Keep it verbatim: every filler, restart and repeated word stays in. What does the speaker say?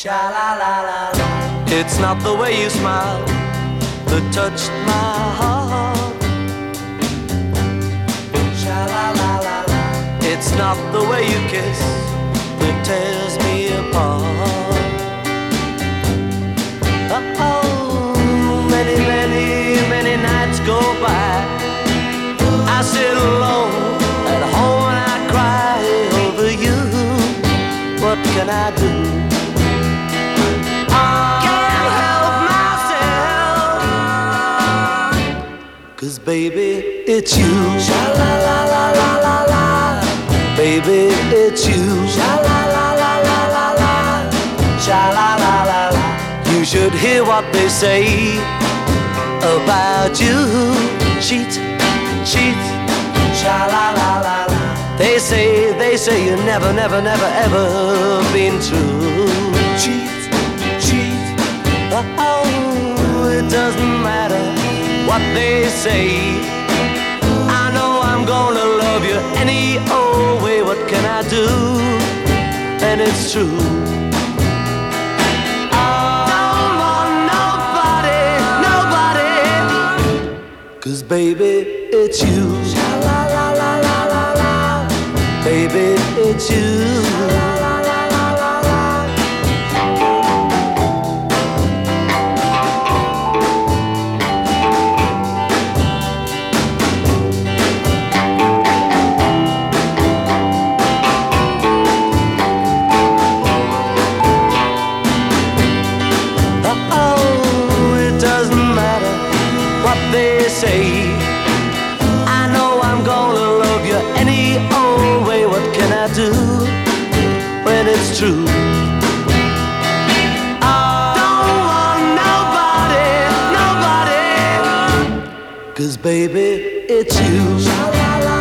It's not the way you smile that touched my heart. It's not the way you kiss that tears me apart. Oh, many, many, many nights go by. I sit alone at home and I cry over you. What can I do? Can't help myself, 'cause baby, it's you. Sha-la-la-la-la-la-la. Baby, it's you. Sha-la-la-la-la-la-la. Sha-la-la-la-la. You should hear what they say about you. Cheat, cheat. Sha-la-la-la-la. They say, they say you never, never, never, ever been true. Cheat, cheat. Oh, it doesn't matter what they say. I know I'm gonna love you any old way. What can I do? And it's true. I don't want nobody, nobody, 'cause baby, it's you. Sha-la-la-la-la-la-la. Baby, it's you. They say I know I'm gonna love you any old way. What can I do when it's true? I don't want nobody, nobody, 'cause baby, it's you.